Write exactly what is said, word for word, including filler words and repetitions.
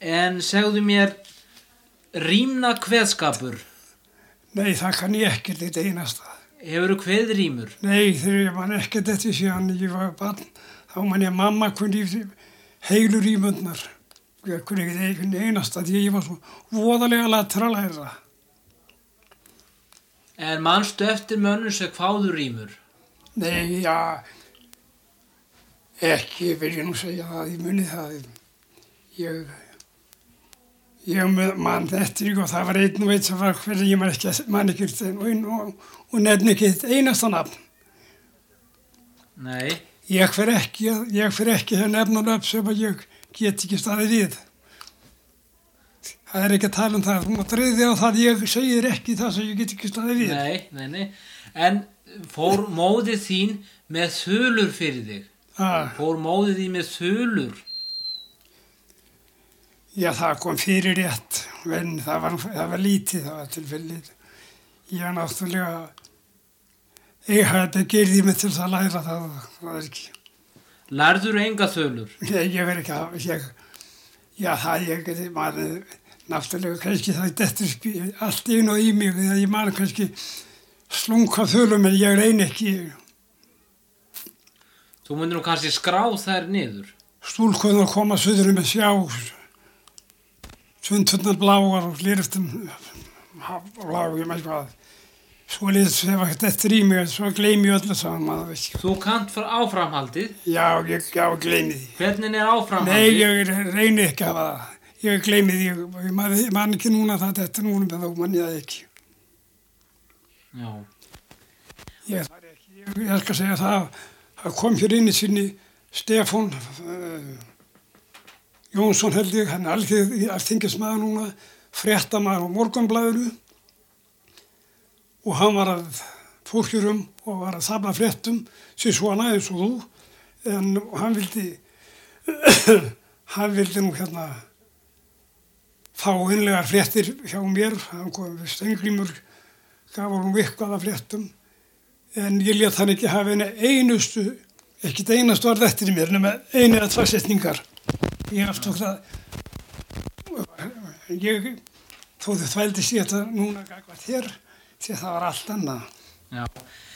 En segðu mér, rímna kveðskapur. Nei, það kann ég ekkert eitt einasta. Hefurðu kveðrímur? Nei, þegar ég man ekkert eftir síðan ég var barn, þá man ég að mamma kunni heilu rímurnar. Ég kunni ekkert einasta því ég var svo voðalega latur að læra. En manstu eftir mönnum sem kváðu rímur? Nei, já, ekki vil ég nú segja það, ég muni það. Ég, ég man eftir ykkur og það var einn og einn sem var hvernig ég man ekki, man ekki og, og, og nefn ekki eitt einasta nafn. Nei. Ég fer ekki, ég fer ekki að nefna nöfn sem að ég get ekki staðið við. Það er ekki að tala um það, þú mátt reyði á það, ég segir ekki það sem ég get ekki staðið við. Nei, nei, nei, en fór móðir þín með þulur fyrir þig? Ah. Fór móðir þín með þulur? Já, það kom fyrir rétt, en það var, það var lítið, það var tilfellið. Ég er náttúrulega, ég hætti gerði mig til að læra það, það er ekki. Lærður enga þulur? Nei, ég verð ekki að, ég, já, það ég geti, maður, náttúrulega kannski það dettur allt inn og í mig, þegar ég man kannski slunga þulum, en ég reyni ekki. Þú myndir nú kannski skrá þær niður? Stúlkunar koma suður með sjá, sundturnar bláar og lirftum bláar, ég með hvað. Svo liðs hef ekkert eftir í mig, svo gleymi ég öllu saman, maður veist ekki. Þú kannt fyrir áframhaldið? Já, ég já, gleymi því. Hvernig er áframhaldið? Nei, ég reyni ekki að hafa það. Ég gleymi því, ég man, man ekki núna það, þetta er núna, en þá man ég það ekki. Já. Ég, ekki, ég, ég skal segja það, það kom hér inn í sinni Stefán uh, Jónsson held ég, hann er alþingismaður núna, fréttamaður á Morgunblaðinu og hann var að fólkjurum og var að safna fréttum, sér svona eins og þú, en hann vildi, hann vildi nú hérna fá innlegar fréttir hjá mér, hann kom við Steingrímur, gaf honum eitthvað af fréttum, en ég lét hann ekki hafa einu einustu, ekkert einastu orð eftir í mér, nema einu eða tvær setningar. Ég aftók það, ég þó þau þvældist ég þetta núna gagvart hér, því það var allt annað. Já.